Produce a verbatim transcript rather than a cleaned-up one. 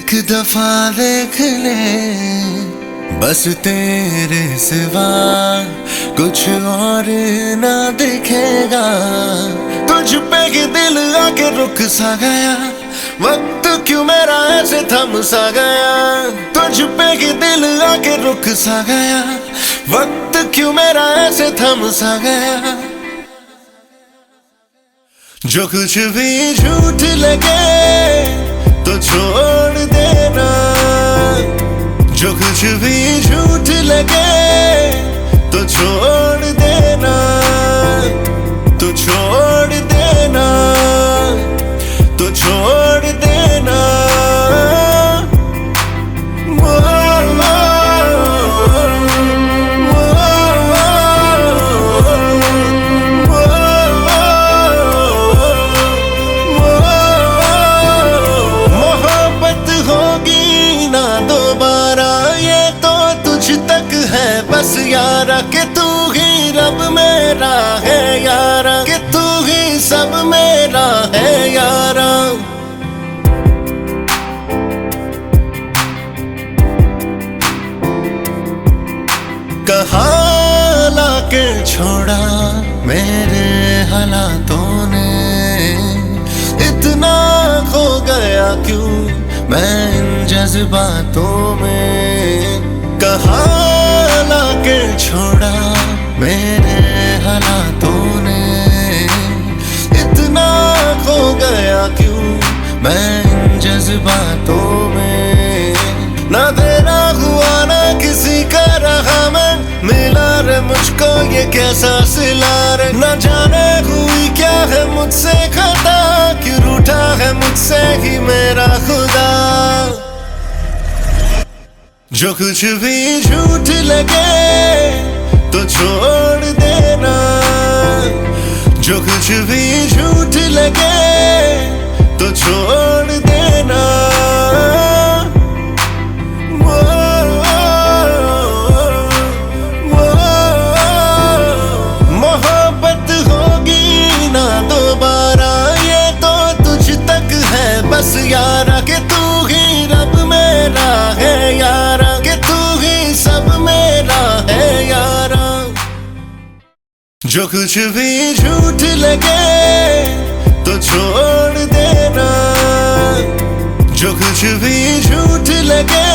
एक दफा देख ले, बस तेरे सिवा कुछ और ना दिखेगा। तुझ पे कि दिल आके रुक सा गया, वक्त क्यों मेरा ऐसे थम सा गया। तुझ पे कि दिल आके रुक सा गया, वक्त क्यों मेरा ऐसे थम सा गया। जो कुछ भी झूठ लगे तो छोड़ देना, जो कुछ भी झूठ लगे तो छोड़ देना, तो छोड़ देना, तो छोड़ देना। बस यारा कि तू ही रब मेरा है यारा, कि तू ही सब मेरा है यारा। कहाँ लाके छोड़ा मेरे हालातों ने, इतना खो गया क्यों मैं इन जज्बातों में। कहाँ लाके छोड़ा मेरे हालातों ने, इतना खो गया क्यों मैं इन जज्बातों में। ना तेरा हुआ ना किसी का रहा मैं, मिला रे मुझको ये कैसा सिला रे। ना जाने हुई क्या है मुझसे खता, क्यों रूठा है मुझसे ही मेरा खुदा। जो कुछ भी झूठ लगे तो छोड़ देना, जो कुछ भी झूठ लगे तो छोड़ देना। वो, वो, मोहब्बत होगी ना दोबारा, ये तो तुझ तक है बस यारा, कि तू ही रब मेरा है यारा, सब मेरा है यारा। जो कुछ भी झूठ लगे तो छोड़ देना, जो कुछ भी झूठ लगे